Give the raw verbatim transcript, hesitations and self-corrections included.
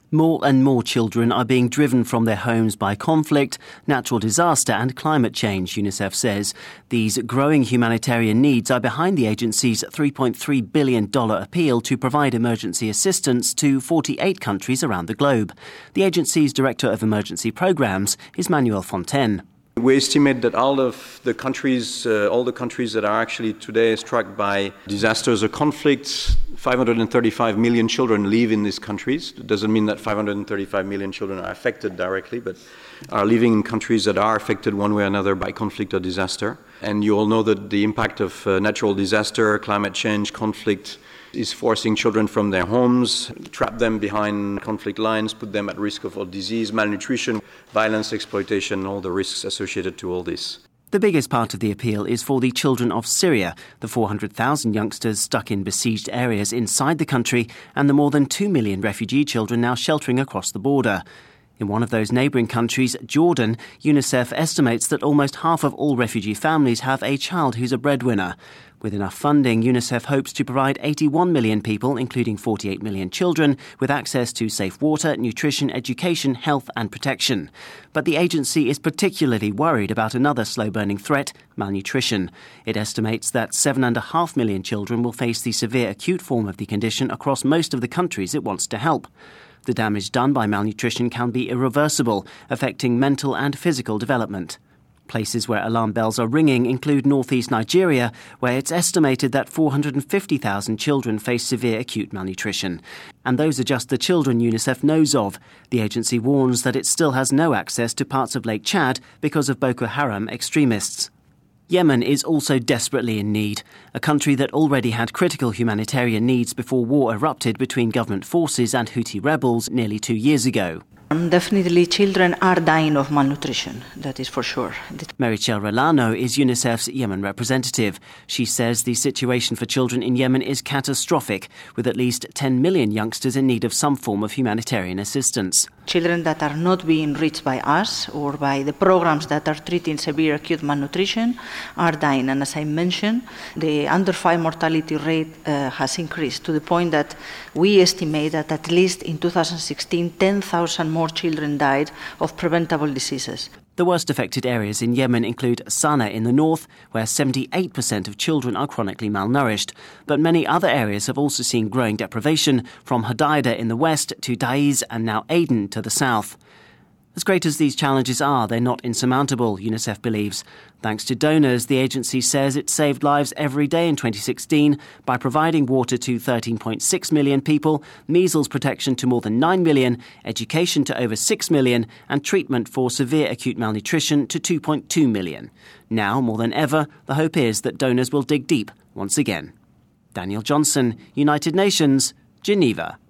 More and more children are being driven from their homes by conflict, natural disaster and climate change, UNICEF says. These growing humanitarian needs are behind the agency's three point three billion dollars appeal to provide emergency assistance to forty-eight countries around the globe. The agency's Director of Emergency Programs is Manuel Fontaine. We estimate that all of the countries, uh, all the countries that are actually today struck by disasters or conflicts, five hundred thirty-five million children live in these countries. It doesn't mean that five hundred thirty-five million children are affected directly, but are living in countries that are affected one way or another by conflict or disaster. And you all know that the impact of uh, natural disaster, climate change, conflict is forcing children from their homes, trap them behind conflict lines, put them at risk of all disease, malnutrition, violence, exploitation, all the risks associated to all this. The biggest part of the appeal is for the children of Syria, the four hundred thousand youngsters stuck in besieged areas inside the country, and the more than two million refugee children now sheltering across the border. In one of those neighbouring countries, Jordan, UNICEF estimates that almost half of all refugee families have a child who's a breadwinner. With enough funding, UNICEF hopes to provide eighty-one million people, including forty-eight million children, with access to safe water, nutrition, education, health and protection. But the agency is particularly worried about another slow-burning threat, malnutrition. It estimates that seven and a half million children will face the severe acute form of the condition across most of the countries it wants to help. The damage done by malnutrition can be irreversible, affecting mental and physical development. Places where alarm bells are ringing include northeast Nigeria, where it's estimated that four hundred fifty thousand children face severe acute malnutrition. And those are just the children UNICEF knows of. The agency warns that it still has no access to parts of Lake Chad because of Boko Haram extremists. Yemen is also desperately in need, a country that already had critical humanitarian needs before war erupted between government forces and Houthi rebels nearly two years ago. Um, definitely children are dying of malnutrition, that is for sure. Meritxell Rolano is UNICEF's Yemen representative. She says the situation for children in Yemen is catastrophic, with at least ten million youngsters in need of some form of humanitarian assistance. Children that are not being reached by us or by the programs that are treating severe acute malnutrition are dying. And as I mentioned, the under five mortality rate uh, has increased to the point that we estimate that at least in two thousand sixteen, ten thousand more children died of preventable diseases. The worst affected areas in Yemen include Sana'a in the north, where seventy-eight percent of children are chronically malnourished. But many other areas have also seen growing deprivation, from Hodeidah in the west to Taiz and now Aden to the south. As great as these challenges are, they're not insurmountable, UNICEF believes. Thanks to donors, the agency says it saved lives every day in twenty sixteen by providing water to thirteen point six million people, measles protection to more than nine million, education to over six million, and treatment for severe acute malnutrition to two point two million. Now, more than ever, the hope is that donors will dig deep once again. Daniel Johnson, United Nations, Geneva.